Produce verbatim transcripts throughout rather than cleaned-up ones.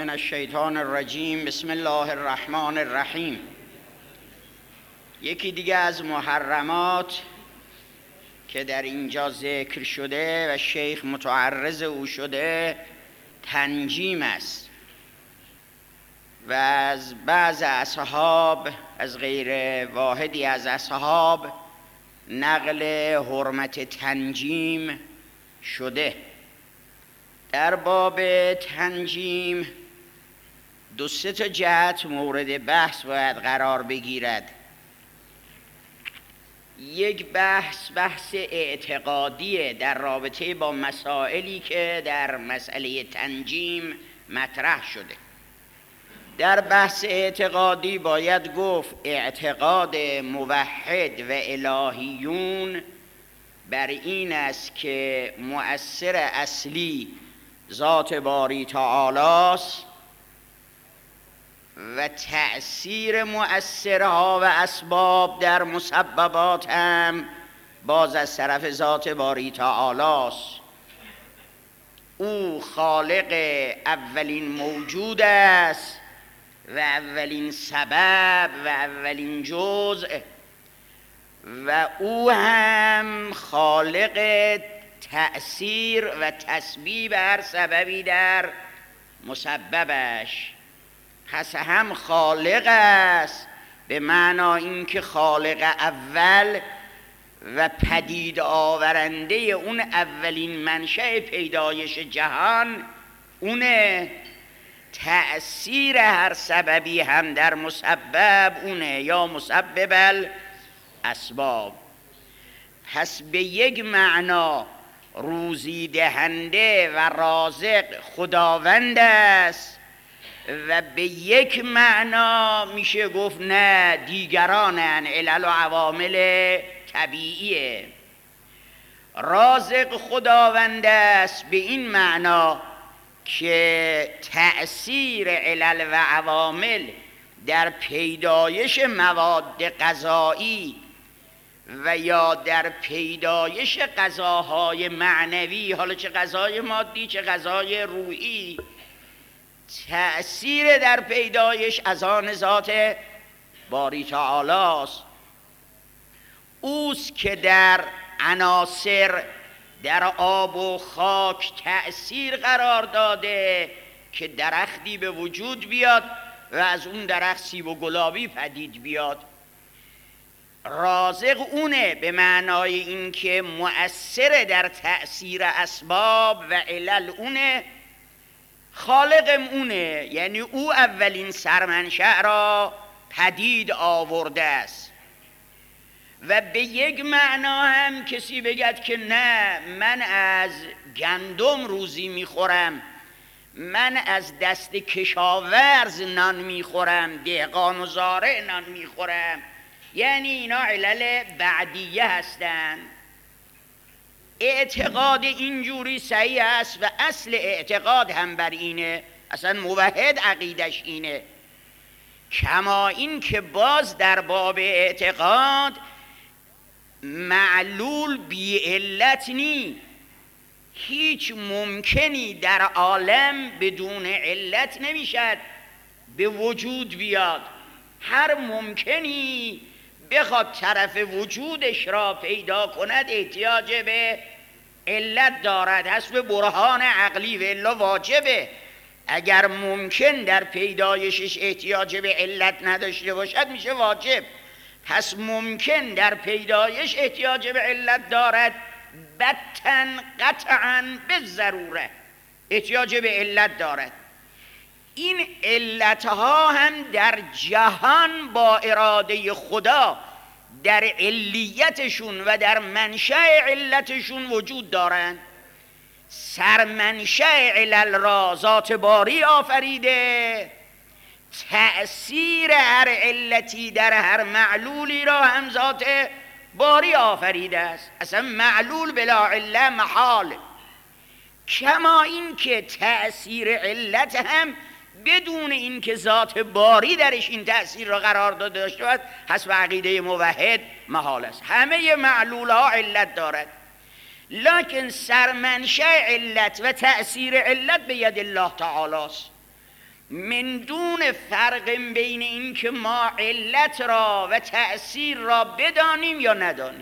من الشیطان الرجیم. بسم الله الرحمن الرحیم. یکی دیگه از محرمات که در اینجا ذکر شده و شیخ متعرض او شده تنجیم است و از بعض اصحاب، از غیر واحدی از اصحاب، نقل حرمت تنجیم شده. در باب تنجیم دو سه تا جهت مورد بحث باید قرار بگیرد. یک بحث بحث اعتقادیه در رابطه با مسائلی که در مسئله تنجیم مطرح شده. در بحث اعتقادی باید گفت اعتقاد موحد و الهیون بر این است که مؤثر اصلی ذات باری تعالی است و تأثیر مؤثرها و اسباب در مسببات هم باز از طرف ذات باری تعالی است. او خالق اولین موجود است و اولین سبب و اولین جزء و او هم خالق تأثیر و تسبیب هر سببی در مسببش. پس هم خالق است به معنا اینکه خالق اول و پدید آورنده اون اولین منشأ پیدایش جهان اونه. تأثیر هر سببی هم در مسبب اونه، یا مسبب الاسباب. پس به یک معنا روزی دهنده و رازق خداوند است و به یک معنا میشه گفت نه، دیگرانن، علل و عوامل طبیعیه. رازق خداوند است به این معنا که تأثیر علل و عوامل در پیدایش مواد غذایی و یا در پیدایش غذاهای معنوی، حالا چه غذای مادی چه غذای روحی، تأثیر در پیدایش از آن ذات باری تعالی است. اوست که در عناصر، در آب و خاک تأثیر قرار داده که درختی به وجود بیاد و از اون درخت سیب و گلابی پدید بیاد. رازق اونه به معنای اینکه مؤثر در تأثیر اسباب و علل اونه. خالق اونه، یعنی او اولین سرمنشأ را پدید آورده است. و به یک معنا هم کسی بگد که نه، من از گندم روزی میخورم، من از دست کشاورز نان میخورم، دهقان و زارع نان میخورم، یعنی اینا علل بعدیه هستند. اعتقاد اینجوری صحیح است و اصل اعتقاد هم بر اینه، اصلا موحد عقیدش اینه. کما این که باز در باب اعتقاد معلول بی علت نی، هیچ ممکنی در عالم بدون علت نمیشد به وجود بیاد. هر ممکنی بخواد طرف وجودش را پیدا کند احتیاج به علت دارد، حسب برهان عقلی، و الا واجبه. اگر ممکن در پیدایشش احتیاج به علت نداشته باشد میشه واجب. پس ممکن در پیدایش احتیاج به علت دارد، بتن قطعا به ضروره احتیاج به علت دارد. این علتها هم در جهان با اراده خدا در علیتشون و در منشأ علتشون وجود دارند. سرمنشأ علل را ذات باری آفریده، تأثیر هر علتی در هر معلولی را هم ذات باری آفریده است. اصلا معلول بلا علت محال. کما این که تأثیر علت هم بدون این که ذات باری درش این تأثیر را قرار داده داشته باید حسب عقیده موحد محال است. همه معلول ها علت دارد، لکن سرمنشأ علت و تأثیر علت به ید الله تعالی است. من دون فرق بین این که ما علت را و تأثیر را بدانیم یا ندانیم.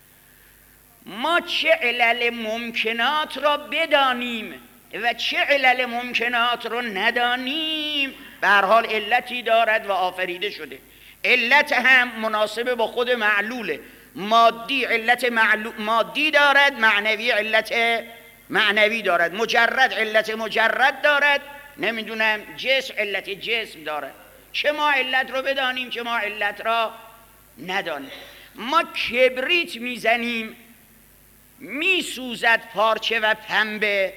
ما چه علل ممکنات را بدانیم و چه علل ممکنات را ندانیم، به هر حال علتی دارد و آفریده شده. علت هم مناسب با خود معلوله. مادی علت معلو... مادی دارد، معنوی علت معنوی دارد، مجرد علت مجرد دارد، نمیدونم جسم علت جسم دارد. چه ما علت رو بدانیم چه ما علت را ندانیم. ما کبریت میزنیم میسوزد پارچه و پنبه.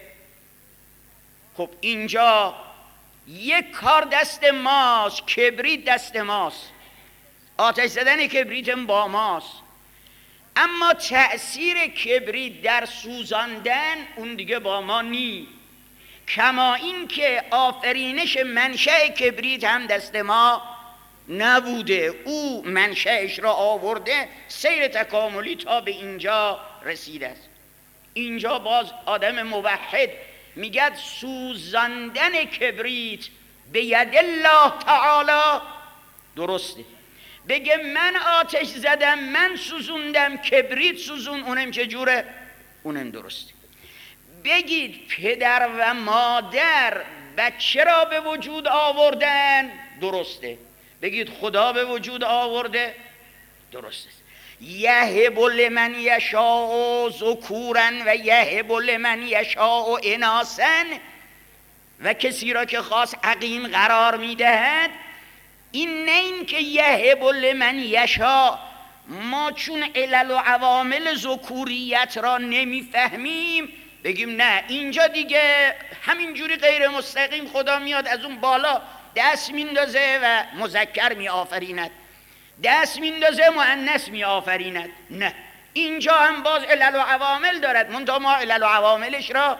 خب اینجا یک کار دست ماست، کبریت دست ماست، آتش زدن کبریت با ماست، اما تأثیر کبریت در سوزاندن اون دیگه با ما نی. کما این که آفرینش منشأ کبریت هم دست ما نبوده، او منشأش را آورده، سیر تکاملی تا به اینجا رسیده است. اینجا باز آدم موحد میگه سوزاندن کبریت به ید الله تعالی درسته. بگه من آتش زدم، من سوزوندم، کبریت سوزون، اونم چجوره؟ اونم درسته. بگید پدر و مادر بچه را به وجود آوردن، درسته. بگید خدا به وجود آورده، درسته. یهب لمن یشاء ذکورا و یهب لمن یشاء اناثا، و کسی را که خاص عقیم قرار میدهد. این نه این که یهب لمن یشاء، ما چون علل و عوامل ذکوریت را نمیفهمیم بگیم نه اینجا دیگه همینجوری غیر مستقیم خدا میاد از اون بالا دست میندازه و مذکر میآفریند، دست میندازه مؤنث میآفریند. نه، اینجا هم باز علل و عوامل دارد، منتها ما علل و عواملش را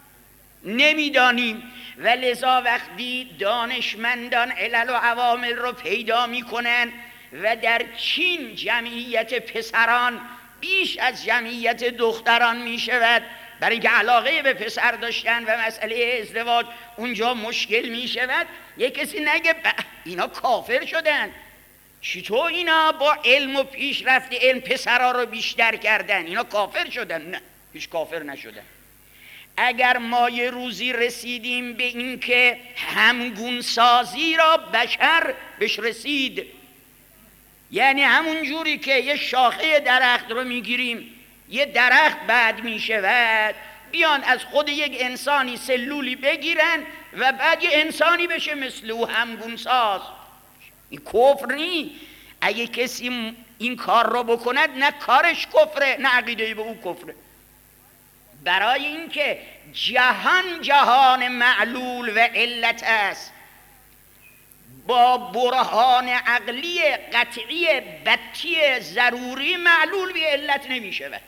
نمیدانیم. و لذا وقتی دانشمندان علل و عوامل رو پیدا میکنن و در چین جمعیت پسران بیش از جمعیت دختران میشود، برای اینکه علاقه به پسر داشتن و مسئله ازدواج اونجا مشکل میشود، یک کسی نگه اینا کافر شدن، چطور اینا با علم و پیشرفت علم پسرها رو بیشتر کردن، اینا کافر شدن؟ نه، هیچ کافر نشدن. اگر ما یه روزی رسیدیم به این که همگون سازی را بشر بهش رسید، یعنی همون جوری که یه شاخه درخت رو میگیریم یه درخت بعد میشود، بیان از خود یک انسانی سلولی بگیرن و بعد یه انسانی بشه مثل او همگون ساز. این کفر نی. اگه کسی این کار رو بکند نه کارش کفره نه عقیده به او کفره. برای اینکه جهان جهان معلول و علت است، با برهان عقلی قطعی بطی ضروری معلول به علت نمی شود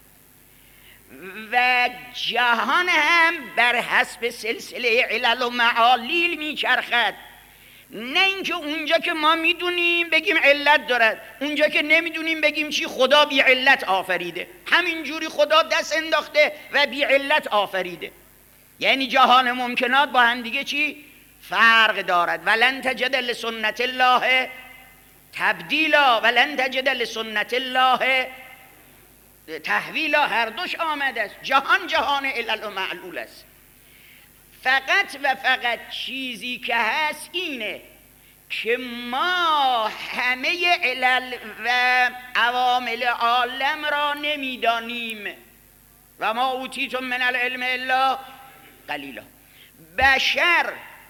و جهان هم بر حسب سلسله علل و معالیل می چرخد. نه اینکه اونجا که ما میدونیم بگیم علت دارد، اونجا که نمیدونیم بگیم چی خدا بی علت آفریده. همینجوری خدا دست انداخته و بی علت آفریده. یعنی جهان ممکنات با هم دیگه چی؟ فرق دارد. ولن تجد لسنت الله تبدیلا ولن تجد لسنت الله تحویلا. هر دوش آمده است. جهان جهان علل و معلول است. فقط و فقط چیزی که هست اینه که ما همه علل و عوامل عالم را نمیدانیم. و ما اوتیتم من العلم الا قلیلا. بشر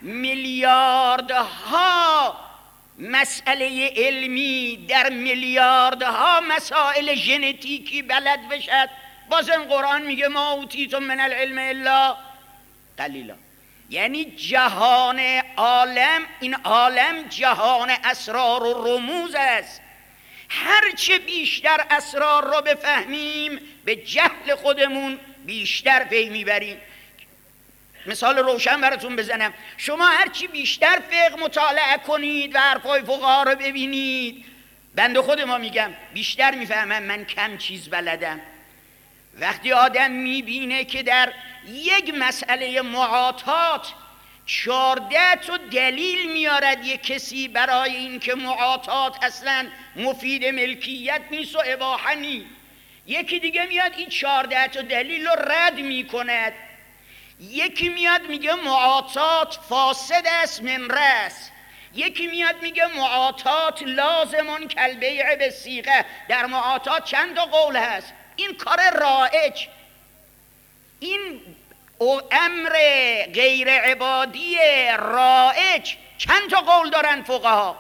میلیاردها مسئله علمی در میلیاردها مسائل ژنتیکی بلد بشد، بازم قرآن میگه ما اوتیتم من العلم الا قلیلا. یعنی جهان عالم، این عالم جهان اسرار و رموز است. هرچه بیشتر اسرار رو بفهمیم به جهل خودمون بیشتر پی میبریم. مثال روشن براتون بزنم، شما هرچی بیشتر فقه مطالعه کنید و حرفای فقها رو ببینید، بنده خود ما میگم بیشتر میفهمم من کم چیز بلدم. وقتی آدم میبینه که در یک مسئله معاطات چارده تا دلیل میارد یک کسی برای اینکه معاطات اصلا مفید ملکیت نیست و اباحه نیست. یکی دیگه میاد این چارده تا دلیل رو رد میکند. یکی میاد میگه معاطات فاسد است من رأس. یکی میاد میگه معاطات لازمون کالبیع بالصیغه. در معاطات چند تا قول هست. این کار رایج، این امر غیر عبادی رایج چند تا قول دارن فقها؟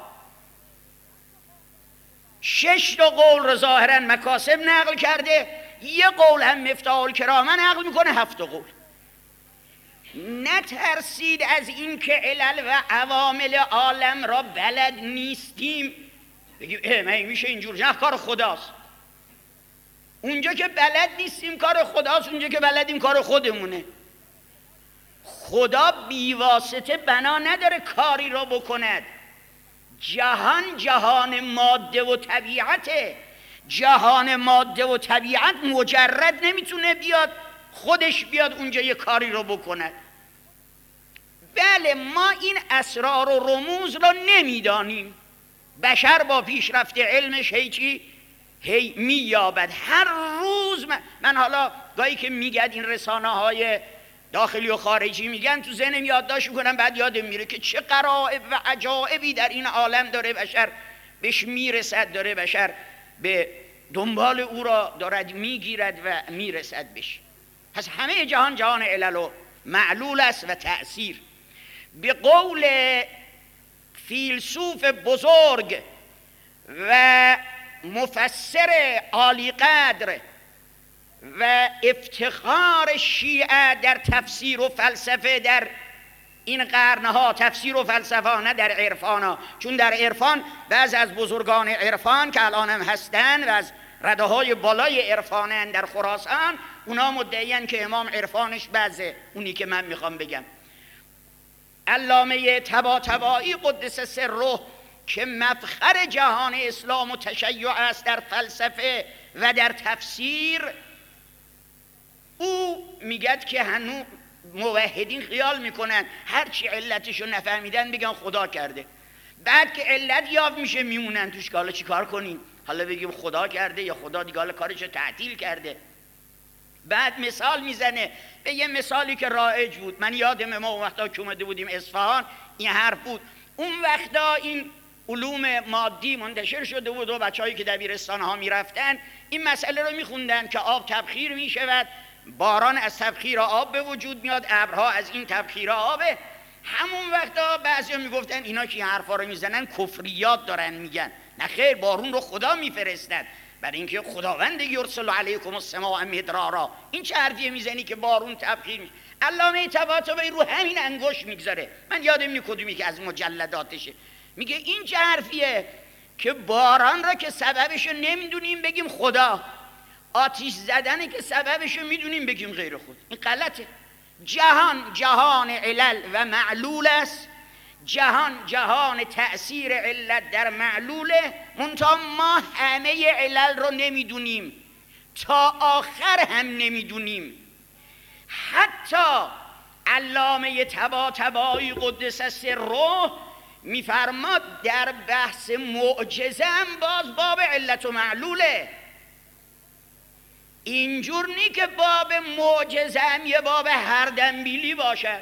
شش تا قول رو ظاهرا مکاسب نقل کرده، یه قول هم مفتاح الکرامه نقل میکنه، هفت قول. نترسید از این که علل و عوامل عالم را بلد نیستیم بگیم اه من میشه اینجور، نه کار خداست. اونجا که بلد نیستیم کار خداست، اونجا که بلدیم کار خودمونه. خدا بیواسطه بنا نداره کاری را بکند. جهان جهان ماده و طبیعته. جهان ماده و طبیعت مجرد نمیتونه بیاد خودش بیاد اونجا یه کاری رو بکند. بله ما این اسرار و رموز را نمیدانیم. بشر با پیشرفت علمش هی چی؟ هی مییابد. هر روز من, من حالا گاهی که میگد این رسانه های داخلی و خارجی میگن تو ذهنم یادداشت میکنم، بعد یادم میره که چه غرایب و عجایبی در این عالم داره بشر بهش میرسد، داره بشر به دنبال او را دارد میگیرد و میرسد بهش. پس همه جهان جهان علل و معلول است و تأثیر. به قول فیلسوف بزرگ و مفسر عالی قدر و افتخار شیعه در تفسیر و فلسفه در این قرنها، تفسیر و فلسفه نه در عرفان، چون در عرفان بعض از بزرگان عرفان که الان هم هستن و از رده های بالای عرفانن در خراسان، اونا مدعیان که امام عرفانش بعضه اونی که من میخوام بگم. علامه طباطبایی قدس سره که مفخر جهان اسلام و تشیع است در فلسفه و در تفسیر، او میگد که هنوز موحدین خیال میکنن هرچی علتشو نفهمیدن بگن خدا کرده، بعد که علت یافت میشه میمونن توش که حالا چی کار کنیم، حالا بگیم خدا کرده یا خدا دیگه حالا کارشو تعطیل کرده. بعد مثال میزنه به یه مثالی که رایج بود. من یادم ما اون وقتا که اومده بودیم اصفهان این حرف بود. اون وقتا این علوم مادی منتشر شده بود و بچه‌هایی که دبیرستان ها میرفتن این مسئله رو میخوندن که آب تبخیر میشود، باران از تبخیر آب به وجود میاد، ابرها از این تبخیر آبه. همون وقتا بعضیا میگفتن اینا که این حرفا رو میزنن کفریات دارن میگن. نه خیر، بارون رو خدا میفرستد، برای اینکه خداوند یرسل علیکم السماء مدرارا. این چه حرفیه میزنی که بارون تبخیر میشه؟ علامه طباطبایی رو همین انگشت میگذاره. من یادم نی کدومی که از مجلداتشه. میگه این چه حرفیه که باران را که سببشو نمیدونیم بگیم خدا، آتش زدنه که سببشو میدونیم بگیم غیر خود. این غلطه. جهان جهان علل و معلول است. جهان جهان تأثیر علت در معلوله، منتها ما همه علل رو نمیدونیم، تا آخر هم نمیدونیم. حتی علامه طباطبایی قدس سره میفرماد در بحث معجزه هم باز باب علت و معلوله. اینجور نی که باب معجزه هم یه باب هر دنبیلی باشه.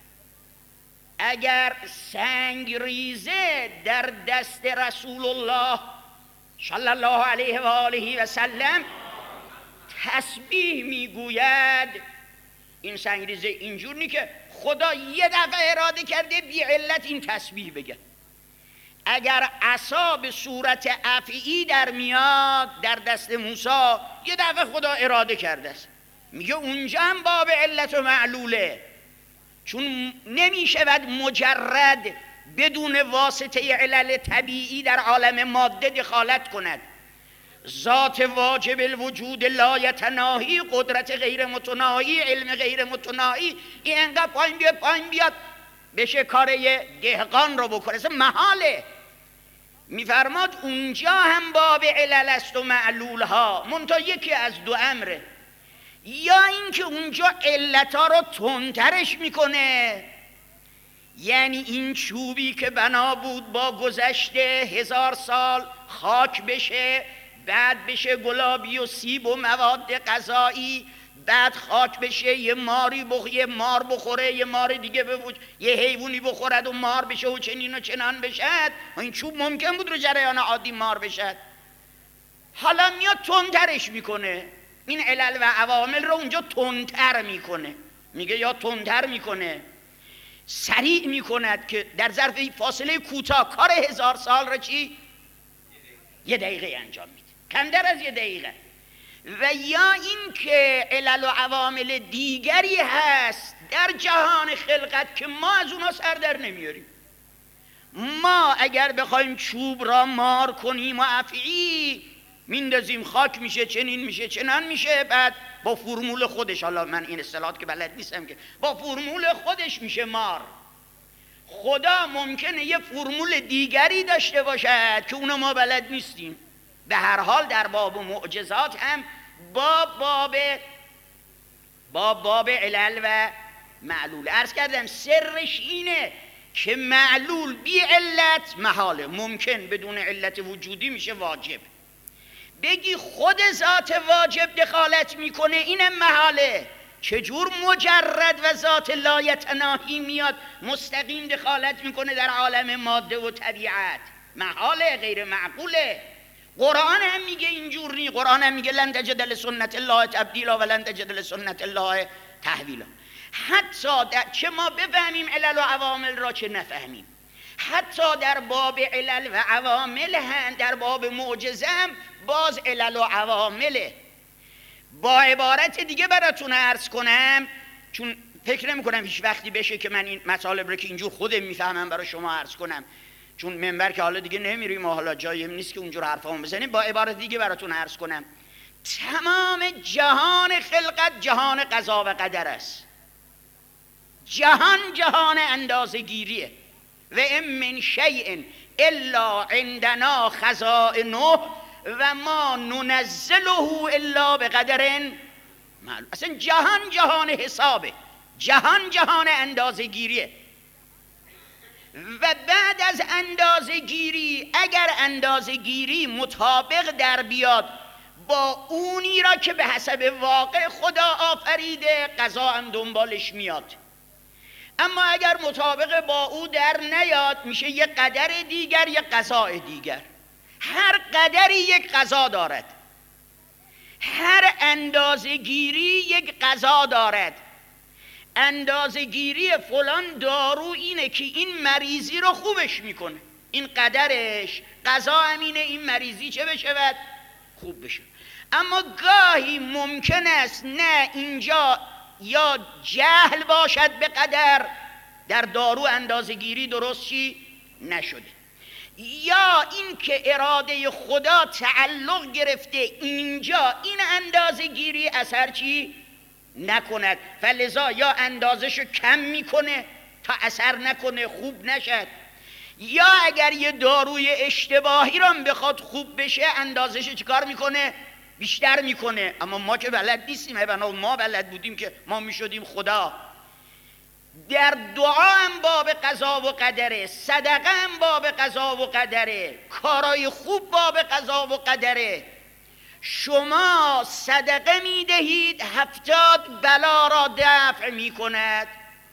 اگر سنگ ریزه در دست رسول الله صلی الله علیه و آله و سلم تسبیح میگوید، این سنگ ریزه اینجور نی که خدا یه دفعه اراده کرده بی علت این تسبیح بگه. اگر عصا به صورت افعی در میاد در دست موسی، یه دفعه خدا اراده کرده است. میگه اونجا هم باب علت و معلوله، چون نمیشود مجرد بدون واسطه علل طبیعی در عالم ماده دخالت کند. ذات واجب الوجود لا یتناهی، قدرت غیر متناهی، علم غیر متناهی، این انقدر پایین بیاد پایین بیاد بشه کار دهقان رو بکنه، اصلا محاله. میفرماد اونجا هم باب علل است و معلول ها، منتها یکی از دو امره، یا اینکه اونجا علت ها رو تندترش میکنه، یعنی این چوبی که بنا بود با گذشته هزار سال خاک بشه، بعد بشه گلابی و سیب و مواد غذایی، بعد خاک بشه یه ماری بخ... یه مار بخوره، یه مار دیگه بوج... یه حیوانی بخورد و مار بشه و چنین و چنان بشد. و این چوب ممکن بود رو جریان عادی مار بشد. حالا میاد تندترش میکنه، این علل و عوامل رو اونجا تندتر میکنه، میگه یا تندتر میکنه، سریع میکند که در ظرف فاصله کوتاه کار هزار سال رو چی؟ یه دقیقه انجام میده، کمتر از یه دقیقه. و یا این که علل و عوامل دیگری هست در جهان خلقت که ما از اونا سر در نمیاریم. ما اگر بخوایم چوب را مار کنیم و افعی میندازیم، خاک میشه، چنین میشه، چنان میشه، بعد با فرمول خودش، حالا من این اصطلاحات که بلد نیستم که، با فرمول خودش میشه مار. خدا ممکنه یه فرمول دیگری داشته باشد که اونو ما بلد نیستیم. به هر حال در باب معجزات هم با باب با باب علل و معلول عرض کردم سرش اینه که معلول بی علت محاله، ممکن بدون علت وجودی میشه واجب. بگی خود ذات واجب دخالت میکنه، اینم محاله. چجور مجرد و ذات لایتناهی میاد مستقیم دخالت میکنه در عالم ماده و طبیعت؟ محاله، غیر معقوله. قرآن هم میگه اینجور نی، قرآن هم میگه لن تجد لسنت الله تبدیلا و لن تجد لسنت الله تحویلا. حتی در چه ما بفهمیم علل و عوامل را چه نفهمیم، حتی در باب علل و عوامل هم در باب معجزه هم باز علل و عوامله. با عبارت دیگه براتون عرض کنم، چون فکر نمی کنم هیچ وقتی بشه که من این مطالب رو که اینجور خودم میفهمم برای شما عرض کنم، چون منبر که حالا دیگه نمیریم و حالا جایم نیست که اونجور حرفامو بزنیم. با عبارت دیگه براتون عرض کنم، تمام جهان خلقت جهان قضا و قدر است. جهان جهان اندازه‌گیریه. و ام من شیء الا عندنا خزائنه و ما ننزله الا بقدر معلوم. اصلا جهان جهان حسابه، جهان جهان اندازه‌گیریه. و بعد از اندازه‌گیری اگر اندازه‌گیری مطابق در بیاد با اونی را که به حسب واقع خدا آفریده، قضا هم دنبالش میاد. اما اگر مطابق با او در نیاد، میشه یک قدر دیگر، یک قضاء دیگر. هر قدری یک قضا دارد، هر اندازه‌گیری یک قضا دارد. اندازه‌گیری فلان دارو اینه که این مریضی رو خوبش میکنه، این قدرش، قضا همینه این مریضی چه بشه؟ خوب بشه. اما گاهی ممکن است نه اینجا یا جهل باشد به قدر، در دارو اندازه‌گیری درست چی نشده، یا این که اراده خدا تعلق گرفته اینجا این اندازه‌گیری اثر چی نکند، فلذا یا اندازشو کم میکنه تا اثر نکنه، خوب نشد، یا اگر یه داروی اشتباهی رو بخواد خوب بشه اندازشو چیکار میکنه؟ بیشتر میکنه. اما ما که بلد نیستیم، بنا ما بلد بودیم که ما میشدیم خدا. در دعا هم باب قضا و قدره، صدقه هم باب قضا و قدره، کارای خوب باب قضا و قدره. شما صدقه میدهید هفتاد بلا را دفع میکند،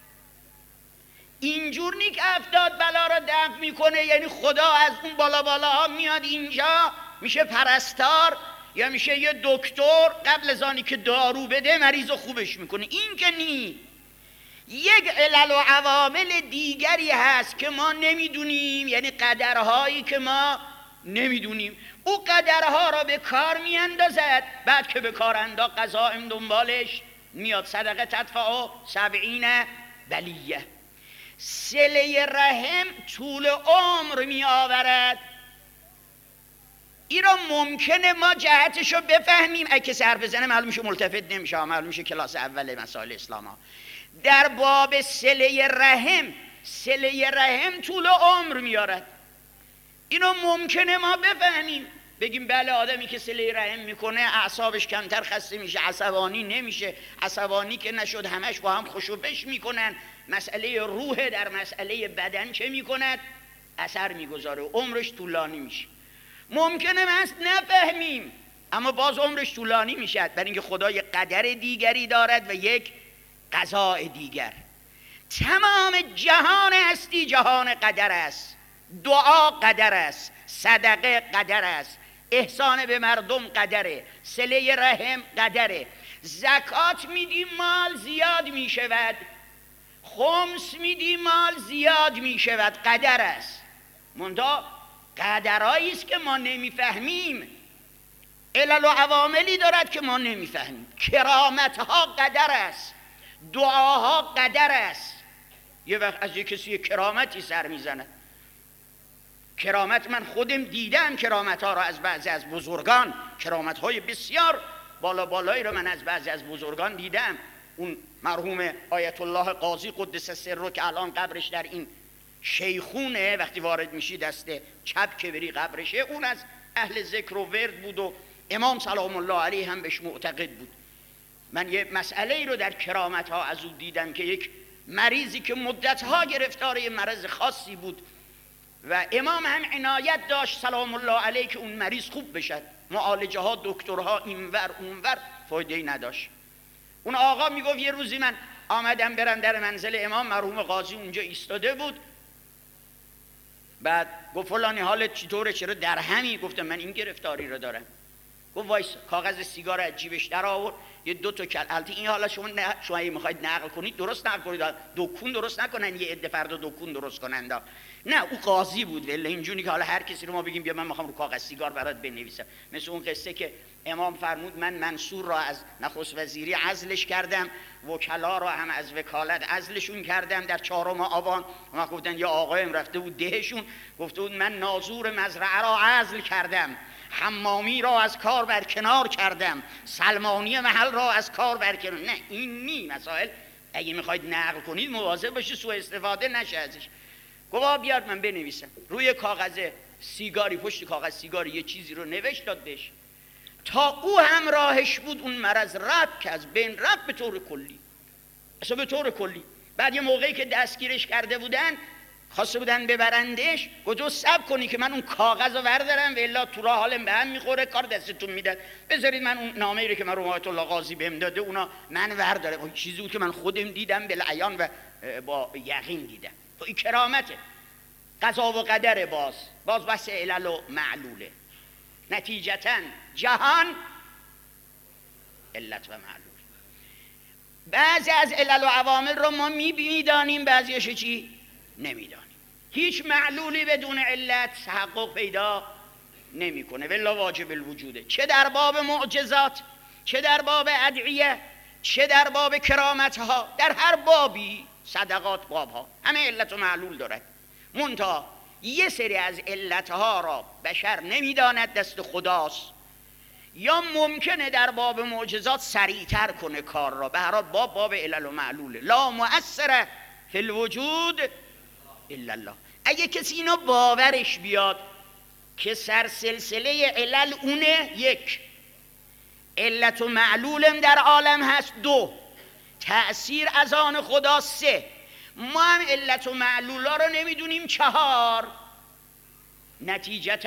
اینجور نی که هفتاد بلا را دفع میکنه یعنی خدا از اون بالا بالا ها میاد اینجا میشه پرستار یا میشه یه دکتر، قبل از آنی که دارو بده مریض رو خوبش میکنه. این که نی، یک علل و عوامل دیگری هست که ما نمیدونیم، یعنی قدرهایی که ما نمیدونیم. او قدرها را به کار میاندازد، بعد که به کار انداخت قضا هم دنبالش میاد. صدقه تدفع سبعین بلیه. صله رحم طول عمر می آورد. این را ممکنه ما جهتشو بفهمیم، اگه کسی حرف بزنه معلوم میشه ملتفت نمیشه، معلوم میشه کلاس اول مسائل اسلام ها. در باب صله رحم، صله رحم طول عمر میارد، اینو ممکنه ما بفهمیم. بگیم بله آدمی که صله رحم میکنه اعصابش کمتر خسته میشه، عصبانی نمیشه. عصبانی که نشد همش با هم خوش و بش میکنن. مسئله روح در مسئله بدن چه میکند؟ اثر میگذاره، عمرش طولانی میشه. ممکنه ما نفهمیم اما باز عمرش طولانی میشه، برای اینکه خدا یک قدر دیگری دارد و یک قضاء دیگر. تمام جهان هستی جهان قدر است. دعا قدر است، صدقه قدر است، احسان به مردم قدره، صله رحم قدره. زکات میدی مال زیاد میشود، خمس میدی مال زیاد میشود، قدر است. منتها قدرهایی است که ما نمیفهمیم، علل و عواملی دارد که ما نمیفهمیم. کرامتها قدر است، دعاها قدر است. یه وقت از یک کسی کرامتی سر میزند. کرامت من خودم دیدم، کرامت ها را از بعضی از بزرگان، کرامت های بسیار بالا بالایی را من از بعضی از بزرگان دیدم. اون مرحوم آیت الله قاضی قدس سره که الان قبرش در این شیخونه، وقتی وارد میشی دست چپ که بری قبرشه، اون از اهل ذکر و ورد بود و امام سلام الله علیه هم بهش معتقد بود. من یه مسئله ای رو در کرامت ها از او دیدم که یک مریضی که مدتها گرفتار یه مرض خاصی بود و امام هم عنایت داشت سلام الله علیه که اون مریض خوب بشد. معالجه ها، دکترها اینور اونور فایده ای نداشت. اون آقا میگفت یه روزی من آمدم برم در منزل امام، مرحوم قاضی اونجا ایستاده بود. بعد گفت فلانی حالت چطوره، چرا در همی؟ گفتم من این گرفتاری رو دارم. گفت وایس، کاغذ سیگار از جیبش در آورد، یه دو تا کل. البته این حالا شما نه، شما اگه میخواید نقل کنید درست نقل کنید، دکون درست نکنن، یه عده فردا دکون درست کنند. نه او قاضی بود، ولی اینجوری که حالا هر کسی رو ما بگیم بیا من میخوام رو کاغذ سیگار برات بنویسم. مثل اون قصه که امام فرمود من منصور را از نخست وزیری عزلش کردم، وکلا را هم از وکالت عزلشون کردم در چهارم آبان. ما گفتن یا آقایم رفته بود دهشون، گفته بود من ناظور مزرعه را عزل کردم، حمامی را از کار برکنار کردم، سلمانی محل را از کار برکنار. نه این نی مسائل، اگه میخواید نقل کنید مواظب باشید سوء استفاده نشه ازش. گفت بیار من بنویسم. روی کاغذ سیگاری، پشت کاغذ سیگاری یه چیزی رو نوشت داد بهش. تا او هم راهش بود اون مرض رفت، که از بین رفت به طور کلی، اصلا به طور کلی. بعد یه موقعی که دستگیرش کرده بودن، خواسته بودن ببرندش، گفت صبر کنی که من اون کاغذ رو بردارم و الا تو راه حالم به هم میخوره، کار دستتون میدن، بذارید من اون نامه‌ای رو که من آیت الله قاضی بهم داده اونا من بردارم. اون چیزی بود که من خودم دیدم بالعیان و با یقین دیدم. تو این کرامته، قضا و قدر. باز باز بحث علل و معلوله. نتیجتاً جهان علت و معلول. بعضی از علل و عوامل رو ما میدانیم، بعضیش چی نمیدانیم. هیچ معلولی بدون علت تحقق پیدا نمیکنه، ولا واجب الوجوده. چه در باب معجزات، چه در باب ادعیه، چه در باب کرامتها، در هر بابی، صدقات بابها، همه علت و معلول دارد. منتها یه سری از علتها را بشر نمیداند، دست خداست، یا ممکنه در باب معجزات سریعتر کنه کار را. به هر حال باب باب علل و معلوله. لا مؤثر فی الوجود الا الله. اگه کسی اینو باورش بیاد که سرسلسله علل اونه، یک، علت و معلولم در عالم هست، دو، تأثیر از آن خدا، سه، ما هم علت و معلولا رو نمیدونیم، چهار، نتیجتاً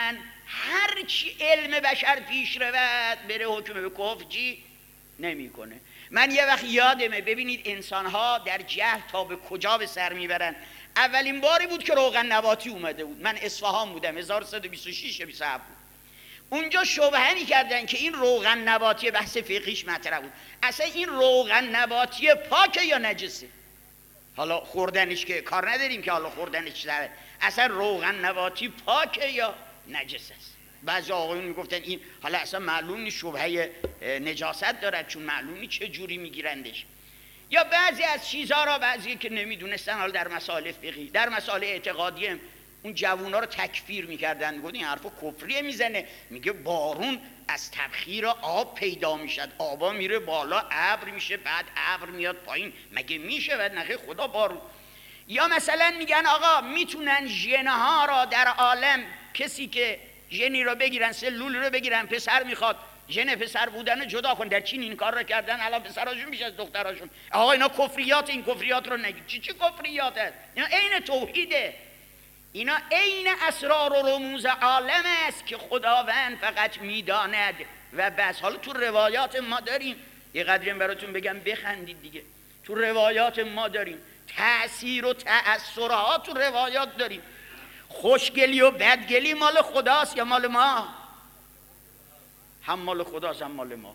هر چی علم بشر پیش رود بره حکم به کفر چی نمیکنه. من یه وقت یادمه، ببینید انسان‌ها در جهل تا به کجا به سر میبرن. اولین باری بود که روغن نباتی اومده بود، من اصفهان بودم، هزار و سیصد و بیست و شش بیست و هفت بود. اونجا شبهه می‌کردن که این روغن نباتی، بحث فقهیش مطرح بود، اصلا این روغن نباتی پاکه یا نجسه؟ حالا خوردنش که کار نداریم که حالا خوردنش داره، اصلا روغن نباتی پاکه یا نجس است؟ بعضی آقایون میگفتن این حالا اصلا معلوم نیست، شبهه نجاست دارد، چون معلوم نیست چه جوری میگیرندش. یا بعضی از چیزها را بعضی که نمیدونستن، حالا در مسائل فقهی، در مسائل اعتقادی هم اون جوونا رو تکفیر میکردن، میگفتن این حرفو کفریه میزنه، میگه بارون از تبخیر آب پیدا میشد، آبا میره بالا ابر میشه، بعد ابر میاد پایین، مگه میشه؟ بعد نخیر خدا بارون. یا مثلا میگن آقا میتونن ژن‌ها را در عالم، کسی که ژنی رو بگیرن، سلول رو بگیرن، پسر میخواد ژن پسر بودن جدا کن. در چین این کار رو کردن، الان پسراشون بیش از دختراشون. آقا اینا کفریات، این کفریات رو نگید. چی چی کفریات است؟ اینا عین توحیده، اینا عین اسرار و رموز عالم است که خداوند فقط میداند و بس. حالا تو روایات ما داریم، یه قدریم براتون بگم بخندید دیگه. تو روایات ما داریم تأثیر و تأثرات، تو روایات داریم. خوشگلی و بدگلی مال خداست یا مال ما؟ هم مال خداست هم مال ما.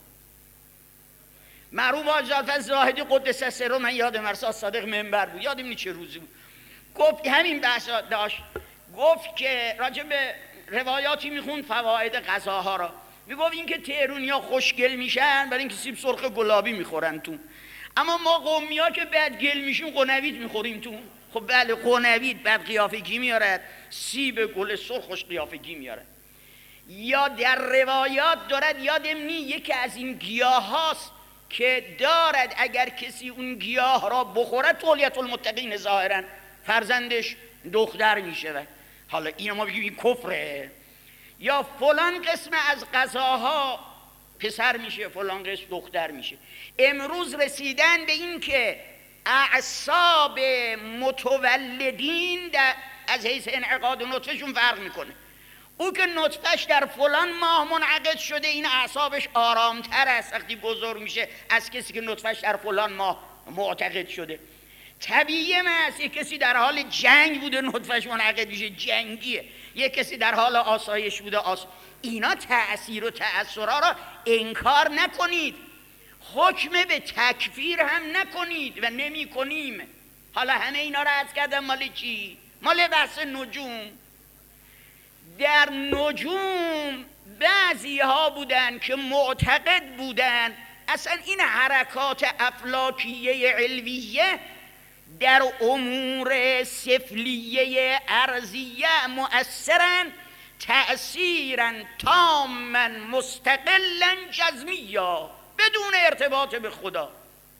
مرحوم حاج جعفر زاهدی قدس سره، من یادم مرساد صادق منبر بود، یادم نی چه روزی بود، گفت همین بحث داشت، گفت که راجع به روایاتی میخوند فواید غذاها را، میگفت این که تهرونیا خوشگل میشن برای اینکه سیب سرخ گلابی میخورن تو، اما ما قومی ها که بدگل میشیم قنویت میخوریم تو. خب بله، قنویت بد قیافگی میارد، سیب گل سرخ خوش قیافگی میارد. یا در روایات دارد، یادم نی، یکی از این گیاه هاست که دارد اگر کسی اون گیاه را بخورد تولیت المتقین ظاهرا فرزندش دختر میشه. حالا اینو ما بگیم این کفره. یا فلان قسم از غذاها پسر میشه، فلان قسم دختر میشه. امروز رسیدن به این که اعصاب متولدین در از حیث انعقاد نطفهشون فرق میکنه. او که نطفهش در فلان ماه منعقد شده، این اعصابش آرامتر است وقتی بزرگ میشه از کسی که نطفهش در فلان ماه معتقد شده. طبیعیه است یک کسی در حال جنگ بوده نطفهش منعقد میشه، جنگیه. یک کسی در حال آسایش بوده آس... اینا تأثیر و تأثرها را انکار نکنید، حکم به تکفیر هم نکنید و نمی کنیم. حالا همه اینا را عرض کردم مال چی؟ مال بحث نجوم. در نجوم بعضی ها بودن که معتقد بودن اصلا این حرکات افلاکیه علویه در امور سفلیه ارضیه مؤثرن تأثیرا تاما مستقلا جزمیا بدون ارتباط به خدا.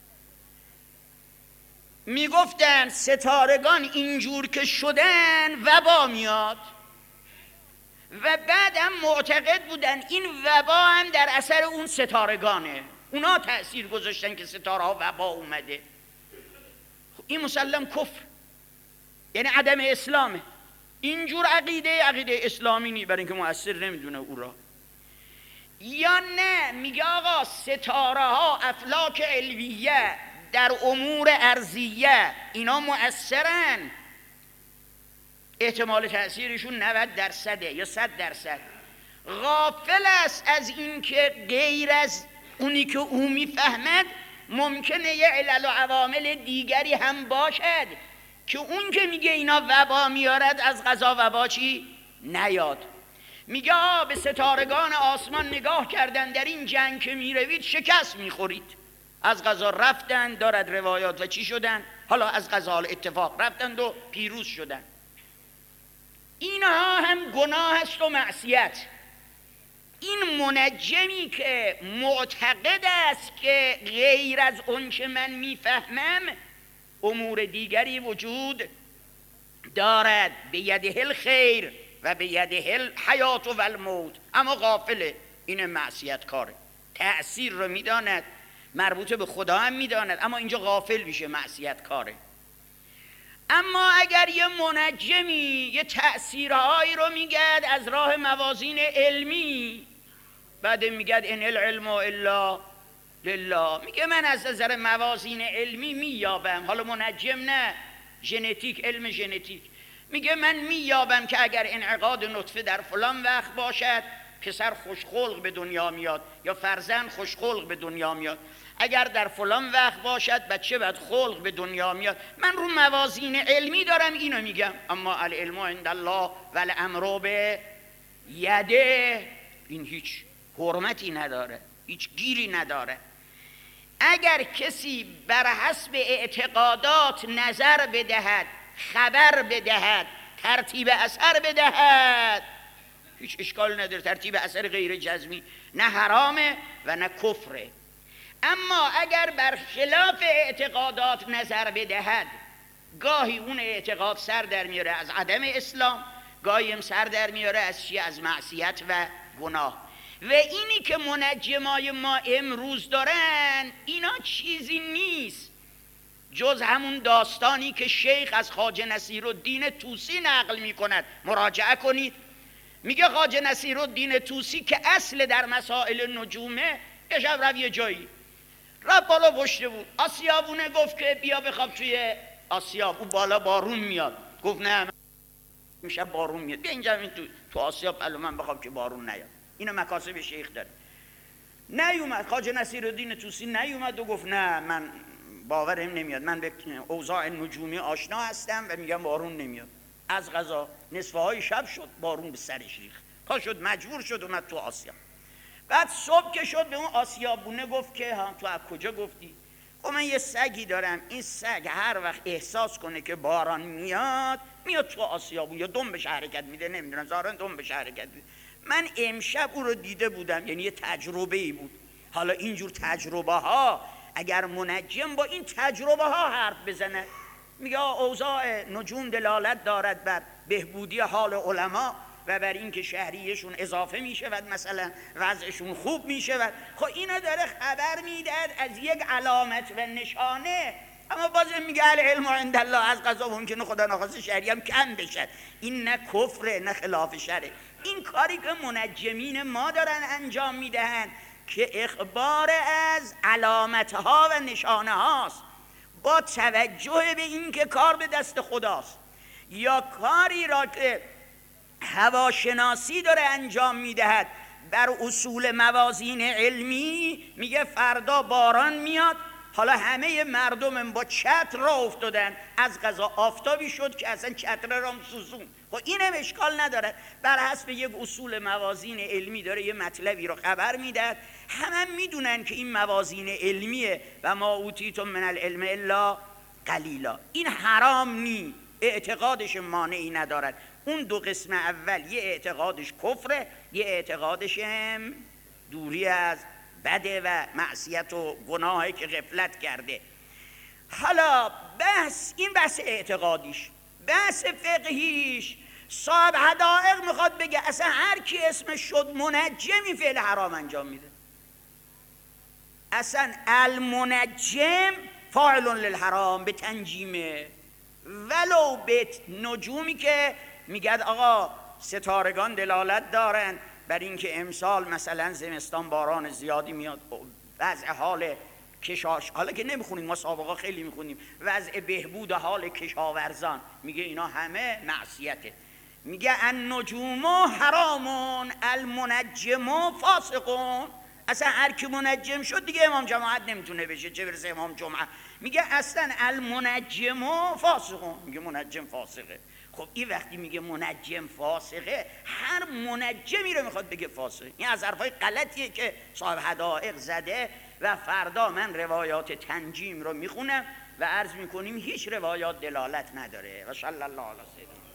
میگفتن ستارگان اینجور که شدن وبا میاد، و بعد هم معتقد بودن این وبا هم در اثر اون ستارگانه، اونا تأثیر گذاشتن که ستاره ها وبا اومده. این مسلم کفر، یعنی عدم اسلامه. اینجور عقیده عقیده اسلامی نی، برای اینکه مؤثر نمیدونه او را. یا نه میگه آقا ستاره ها افلاک علویه در امور ارضیه اینا مؤثرن، احتمال تأثیرشون نود درصده یا صد درصد. غافل است از این که غیر از اونی که او میفهمد ممکنه یه علل و عوامل دیگری هم باشد که اون که میگه اینا وبا میارد از قضا وبا چی نیاد. میگه آه به ستارگان آسمان نگاه کردن، در این جنگ که میروید شکست میخورید، از قضا رفتن، دارد روایات و چی شدن، حالا از قضا اتفاق رفتند و پیروز شدن. اینها هم گناه است و معصیت. این منجمی که معتقد است که غیر از اون که من میفهمم امور دیگری وجود دارد، به یده الخیر و به یده الحیات و الموت، اما غافله، این معصیت کاره. تأثیر رو میداند، مربوط به خدا هم میداند، اما اینجا غافل میشه، معصیت کاره. اما اگر یه منجمی یه تأثیرهایی رو میگد از راه موازین علمی، بعد میگد ان العلم الا لله، میگه من از نظر موازین علمی مییابم، حالا منجم نه، ژنتیک، علم ژنتیک، میگه من مییابم که اگر انعقاد نطفه در فلان وقت باشد پسر خوشخلق به دنیا میاد یا فرزند خوشخلق به دنیا میاد، اگر در فلان وقت باشد بچه بد خلق به دنیا میاد. من رو موازین علمی دارم اینو میگم، اما العلم عند الله و الامر به یده، این هیچ حرمتی نداره، هیچ گیری نداره. اگر کسی بر حسب اعتقادات نظر بدهد، خبر بدهد، ترتیب اثر بدهد، هیچ اشکال نداره، ترتیب اثر غیر جزمی نه حرامه و نه کفره. اما اگر بر خلاف اعتقادات نظر بدهد، گاهی اون اعتقاد سر در میاره از عدم اسلام گاهیم سر در میاره از چی؟ از معصیت و گناه. و اینی که منجمای ما امروز دارن اینا چیزی نیست جز همون داستانی که شیخ از خواجه نصیرالدین طوسی نقل میکند. مراجعه کنید. میگه خواجه نصیرالدین طوسی که اصل در مسائل نجومه، یه شب رفت یه جایی، رفت بالا پشته بود، آسیابونه گفت که بیا بخواب توی آسیاب، اون بالا بارون میاد. گفت نه میشه بارون میاد، بیا اینجا تو تو آسیاب الان من بخوام که بارون نیاد. اینو مکاسب شیخ داره. نیومد خواجه نصیرالدین طوسی، نیومد و گفت نه من باورم نمیاد، من به اوضاع نجومی آشنا هستم و میگم بارون نمیاد. از قضا نصفه های شب شد بارون به سرش ریخت، تا شد مجبور شد اومد تو آسیاب. بعد صبح که شد به اون آسیابونه گفت که ها تو از کجا گفتی؟ گفت من یه سگی دارم، این سگ هر وقت احساس کنه که باران میاد میاد تو آسیابون، یا دنبش حرکت میده، نمیدونم ظاهرا دنبش حرکت میده. من امشب او رو دیده بودم، یعنی یه تجربه ای بود. حالا اینجور تجربه ها اگر منجم با این تجربه ها حرف بزنه، میگه اوضاع نجوم دلالت دارد بر بهبودی حال علما و بر این که شهریشون اضافه میشه و مثلا وضعشون خوب میشه و خب اینو داره خبر میدهد از یک علامت و نشانه. اما بازم میگه العلم عند الله، از قضا ممکنه خدا نخواسته شهری هم کم بشه. این نه کفره نه خلاف شرع. این کاری که منجمین ما دارن انجام میدهن که اخبار از علامتها و نشانه هاست با توجه به این که کار به دست خداست، یا کاری را که هواشناسی داره انجام میدهد بر اصول موازین علمی. میگه فردا باران میاد، حالا همه مردم با چتر را افتادن، از قضا آفتابی شد که اصلا چتر را سوزون. خب اینم اشکال نداره، بر حسب یک اصول موازین علمی داره یه مطلبی رو خبر میدهد. همه هم میدونن که این موازین علمیه و ما اوتیتم من العلم الا قلیلا. این حرام نی، اعتقادش مانعی ندارد. اون دو قسم اول یه اعتقادش کفره، یه اعتقادش هم دوری از بده و معصیت و گناهی که غفلت کرده. حالا بحث این بحث اعتقادیش. بحث فقهیش صاحب حدائق میخواد بگه اصلا هر کی اسمش شد منجمی فعل حرام انجام میده. اصلا المنجم فاعل للحرام به تنجیمه، ولو به نجومی که میگد آقا ستارگان دلالت دارن بر اینکه امسال مثلا زمستان باران زیادی میاد، وضع حال کشاش، حالا که نمیخونیم ما سابقا خیلی میخونیم، وضع بهبود حال کشاورزان، میگه اینا همه معصیته. میگه النجوم حرامون المنجم فاسقون. اصلا هر کی منجم شد دیگه امام جماعت نمیتونه بشه، چه برسه امام جمعه. میگه اصلا المنجم فاسقون، میگه منجم فاسقه. خب این وقتی میگه منجم فاسقه، هر منجمی رو میخواد بگه فاسقه. این از حرفای غلطیه که صاحب حدائق زده و فردا من روایات تنجیم رو میخونم و عرض میکنیم هیچ روایات دلالت نداره. و صلی الله علیه و سلم.